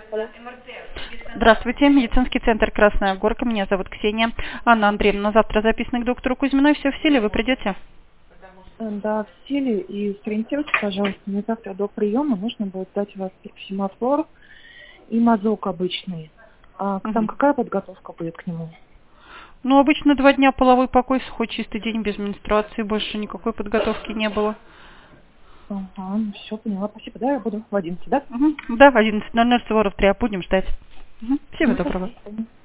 Алло. Здравствуйте, медицинский центр «Красная Горка». Меня зовут Ксения. Анна Андреевна, на завтра записана к доктору Кузьминой. Все в силе, вы придете? Да, в силе. И сориентируйте, пожалуйста, мне завтра до приема нужно будет дать у вас пиксимофлор и мазок обычный. А там Мгм. какая подготовка будет к нему? Ну, обычно 2 дня половой покой, сухой чистый день без менструации, больше никакой подготовки не было. Ага, ну все, поняла, спасибо. Да, я буду в 11, да? Мгм. Да, 11:00 Суворов 3, будем ждать. Всего доброго. Спасибо.